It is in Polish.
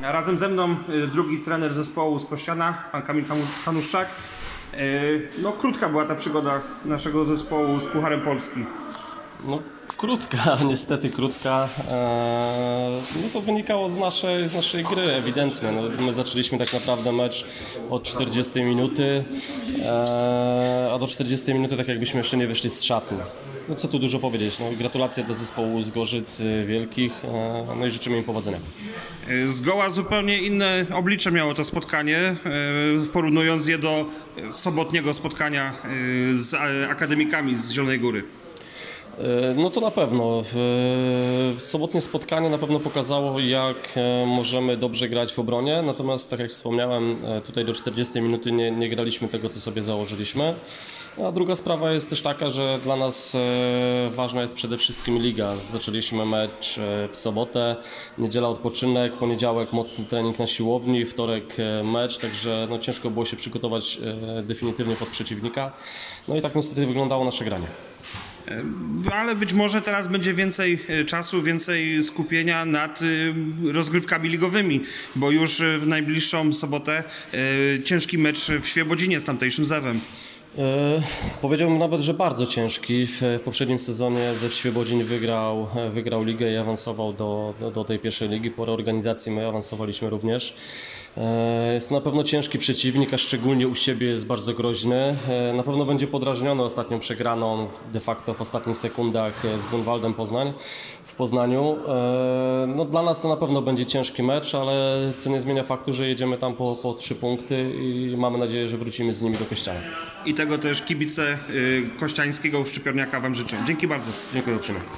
Razem ze mną drugi trener zespołu z Kościana, pan Kamil Hanuszczak. No, krótka była ta przygoda naszego zespołu z Pucharem Polski. No, krótka, niestety krótka. No to wynikało z naszej gry ewidentnie. No, my zaczęliśmy tak naprawdę mecz od 40 minuty, a do 40 minuty tak jakbyśmy jeszcze nie wyszli z szatni. No co tu dużo powiedzieć, no, gratulacje dla zespołu z Gorzyc Wielkich, no i życzymy im powodzenia. Zgoła zupełnie inne oblicze miało to spotkanie, porównując je do sobotniego spotkania z akademikami z Zielonej Góry. No to na pewno. Sobotnie spotkanie na pewno pokazało, jak możemy dobrze grać w obronie, natomiast tak jak wspomniałem, tutaj do 40 minuty nie graliśmy tego, co sobie założyliśmy. A druga sprawa jest też taka, że dla nas ważna jest przede wszystkim liga. Zaczęliśmy mecz w sobotę, niedziela odpoczynek, poniedziałek mocny trening na siłowni, wtorek mecz, także no, ciężko było się przygotować definitywnie pod przeciwnika. No i tak niestety wyglądało nasze granie. Ale być może teraz będzie więcej czasu, więcej skupienia nad rozgrywkami ligowymi, bo już w najbliższą sobotę ciężki mecz w Świebodzinie z tamtejszym Zewem. Powiedziałbym nawet, że bardzo ciężki. W poprzednim sezonie Zew Świebodzin wygrał ligę i awansował do tej pierwszej ligi. Po reorganizacji my awansowaliśmy również. Jest to na pewno ciężki przeciwnik, a szczególnie u siebie jest bardzo groźny. Na pewno będzie podrażniony ostatnią przegraną de facto w ostatnich sekundach z Grunwaldem Poznań w Poznaniu. No, dla nas to na pewno będzie ciężki mecz, ale co nie zmienia faktu, że jedziemy tam po 3 punkty i mamy nadzieję, że wrócimy z nimi do Kościana. I tego też kibice kościańskiego uszczypiorniaka Wam życzą. Dzięki bardzo. Dziękuję uprzejmie.